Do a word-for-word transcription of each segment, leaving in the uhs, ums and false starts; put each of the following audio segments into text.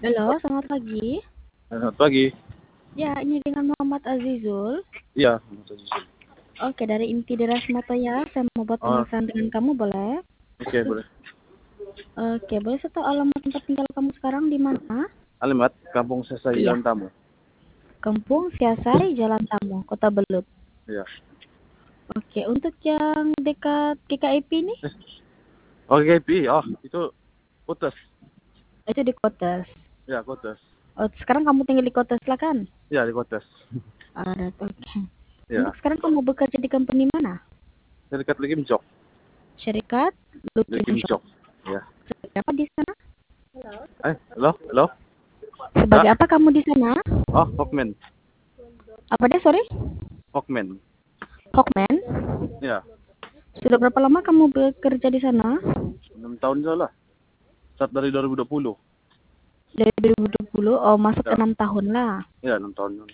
Halo, selamat pagi. Selamat pagi. Ya, ini dengan Muhammad Azizul. Iya. Oke, dari Inti Deras Moto ya. Saya mau buat Oh, pengesahan dengan kamu, boleh? oke boleh. Oke, boleh saya tahu alamat tempat tinggal kamu sekarang di mana? Alamat Kampung Sesai Iya, Jalan Tamu. Kampung Siasari, Jalan Tamu, Kota Belut. Iya. Oke, untuk yang dekat G K I P ini, Eh, oh, K P. Oh, itu Kotes. itu di Kotes. Ya, Kotes. Oh, sekarang kamu tinggal di Kotes lah kan? Ya, di Kotes. Ada, oke. Untuk Ya. sekarang kamu bekerja di company mana? Saya dekat lagi Mjok. Syarikat Lagi Lukin Shop. Mjok. Ya. Sebagai apa di sana? Eh, halo, halo. Sebagai Hah? apa kamu di sana? Oh, Hawkman. Apa deh, sorry? Hawkman. Hawkman? Ya. Sudah berapa lama kamu bekerja di sana? enam tahun salah. Start dari dua ribu dua puluh. Dari dua ribu dua puluh, oh masuk Ya. enam tahun lah. Ya, enam tahun.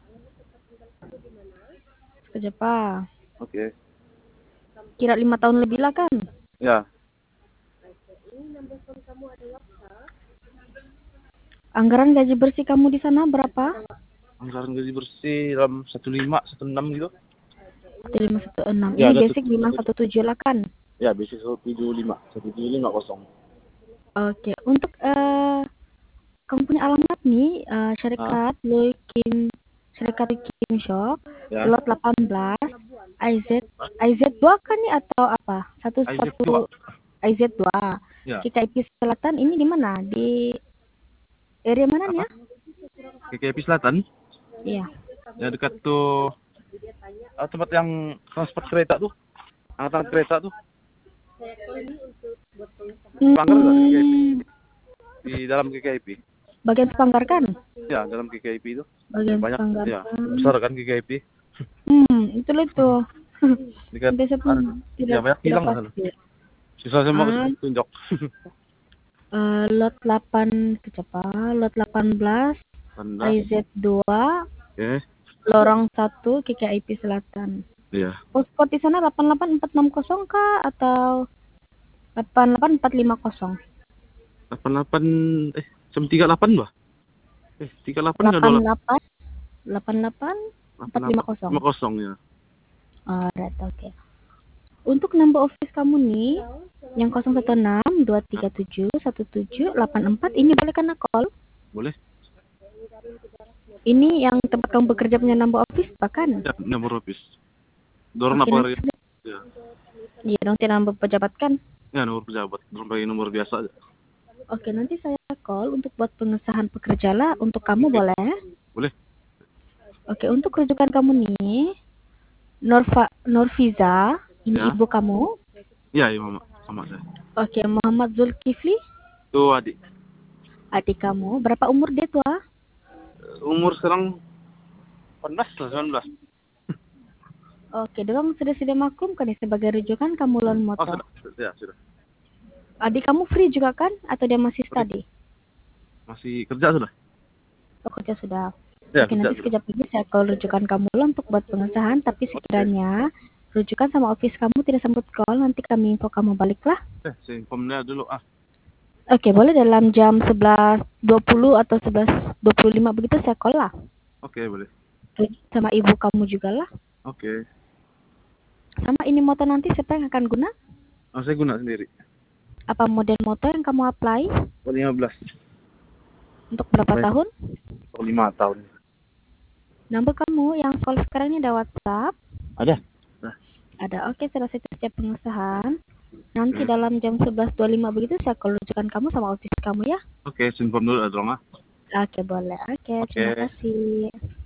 Kerja apa? Oke. Kira lima tahun lebih lah kan? Ya. Anggaran gaji bersih kamu di sana berapa? Anggaran gaji bersih dalam satu lima, satu enam gitu. satu lima satu enam. Ya, Ini ada basic lima satu tujuh lah kan? Ya, basic satu tujuh lima. satu tujuh lima kosong. Oke, untuk eh kamu punya alamat nih, eh, Ah, Syarikat Lukin Syarikat Lukin Shop, ya. lot delapan belas, I Z I Z dua kan nih atau apa? Satu Isaac dua. satu I Z dua. Ya. G K I P Selatan ini di mana? Di area mana nih Apa? ya? K K P Selatan. Iya. Ya, dekat tuh ah, tempat yang transport kereta tuh. Angkatan kereta tuh. Pangkal nggak K K I P? Hmm, Di dalam K K I P. bagian Sepanggar kan? Ya, dalam K K I P itu. Bagian Banyak. Sepanggar Ya, kan? besar kan K K I P. Hmm, itu itu. Dekat. Biasa Ah, pun ya, tidak banyak tidak hilang lah sana. pasti. Susah saya mau Ah, tunjuk. eh, lot delapan kecapa, lot delapan belas, Tanda. I Z dua, Oke. lorong satu K K I P Selatan. Iya. Postcode di sana delapan delapan empat enam nol kah atau delapan delapan empat lima nol? delapan delapan eh jam tiga puluh delapan, Bah. Eh, tiga puluh delapan enggak delapan dua delapan delapan delapan empat lima nol. kosong ya. Alright, oke. Okay. Untuk number office kamu nih, yang nol satu enam dua tiga tujuh satu tujuh delapan empat, ini boleh kena call? Boleh? Ini yang tempat kamu bekerja punya number office, bahkan? Ya, nomor office. Dorong Oke, apa nanti. hari? Ya. Iya dong, tidak number pejabat kan? Ya, nomor pejabat. Dorong pakai nomor biasa aja. Oke, nanti saya call untuk buat pengesahan pekerja lah. Untuk kamu Oke. boleh? Boleh? Oke, untuk rujukan kamu nih, Norva, Norviza, ini Ya. ibu kamu. Iya, iya, Mama. Sama saya. Oke, Muhammad Zulkifli, Tuh, adik. adik kamu. Berapa umur dia tua? Umur sekarang delapan belas lah, sembilan belas. Oke, dorong sudah sudah maklum kan ya sebagai rujukan kamu loan Oh, motor. sudah. Ya, sudah. Adik kamu free juga kan? Atau dia masih Free. study? Masih kerja sudah? Oh, kerja sudah. Ya, Oke, kerja nanti sudah. sekejap lagi saya call rujukan kamu loan untuk buat pengesahan. Tapi sekiranya rujukan sama office kamu tidak sambut call, nanti kami info kamu balik lah. Eh, saya informnya dulu. Ah, Oke, boleh dalam jam sebelas dua puluh atau sebelas dua puluh lima begitu saya call lah. oke, boleh. Sama ibu kamu juga lah. Oke. Sama ini motor nanti siapa yang akan guna? Oh, saya guna sendiri. Apa model motor yang kamu apply? Oh, lima belas. Untuk berapa Baik. tahun? Oh, lima tahun. Nomor kamu yang call sekarang ini ada WhatsApp? Ada? Nah. Ada. Oke, sudah saya siap pengesahan. Nanti Oke. dalam jam sebelas dua puluh lima begitu saya call rujukan kamu sama office kamu ya. Oke, saya inform dulu, Adroma. Oke, boleh. Oke, Oke. terima kasih.